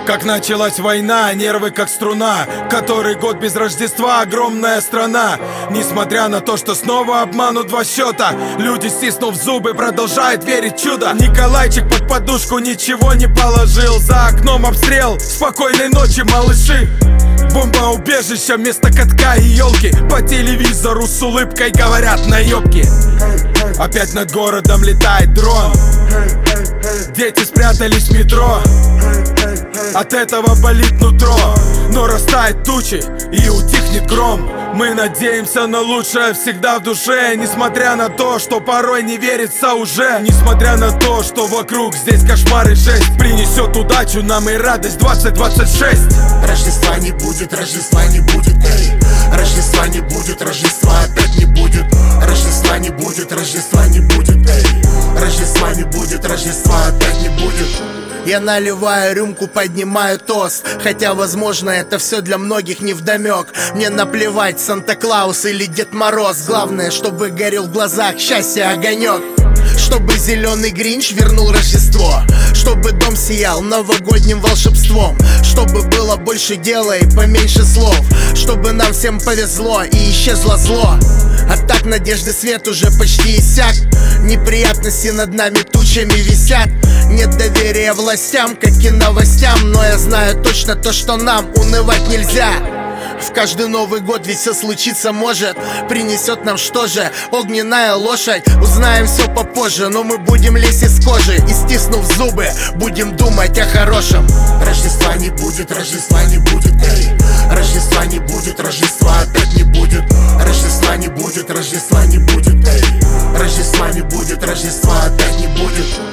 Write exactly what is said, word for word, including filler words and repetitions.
Как началась война, нервы как струна. Который год без Рождества, огромная страна. Несмотря на то, что снова обманут два счета, люди, стиснув зубы, продолжают верить в чудо. Николайчик под подушку ничего не положил. За окном обстрел, спокойной ночи, малыши. Бомбоубежище вместо катка и елки. По телевизору с улыбкой говорят наебки. Опять над городом летает дрон. Дети спрятались в метро. От этого болит нутро. Но растает тучи и утихнет гром. Мы надеемся на лучшее всегда в душе. Несмотря на то, что порой не верится уже. Несмотря на то, что вокруг здесь кошмар и жесть. Принесет удачу нам и радость двадцать двадцать шесть. Рождества не будет, Рождества не будет, эй. Рождества не будет, Рождества опять не будет. Рождества не будет, Рождества не будет, эй. Рождества не будет, Рождества опять не будет. Я наливаю рюмку, поднимаю тост. Хотя, возможно, это все для многих невдомек. Мне наплевать, Санта-Клаус или Дед Мороз. Главное, чтобы горел в глазах счастья огонек. Чтобы зеленый Гринч вернул Рождество. Чтобы дом сиял новогодним волшебством. Чтобы было больше дела и поменьше слов. Чтобы нам всем повезло и исчезло зло. А так надежды свет уже почти иссяк. Неприятности над нами тучами висят. Нет доверия властям, как и новостям. Но я знаю точно то, что нам унывать нельзя. В каждый Новый год ведь все случиться может. Принесет нам что же? Огненная лошадь. Узнаем все попозже, но мы будем лезть из кожи. И стиснув зубы, будем думать о хорошем. Рождества не будет, Рождества не будет, эй. Рождества не будет, Рождества опять не будет. Рождества не будет, Рождества не будет, эй. Рождества не будет, Рождества опять не будет.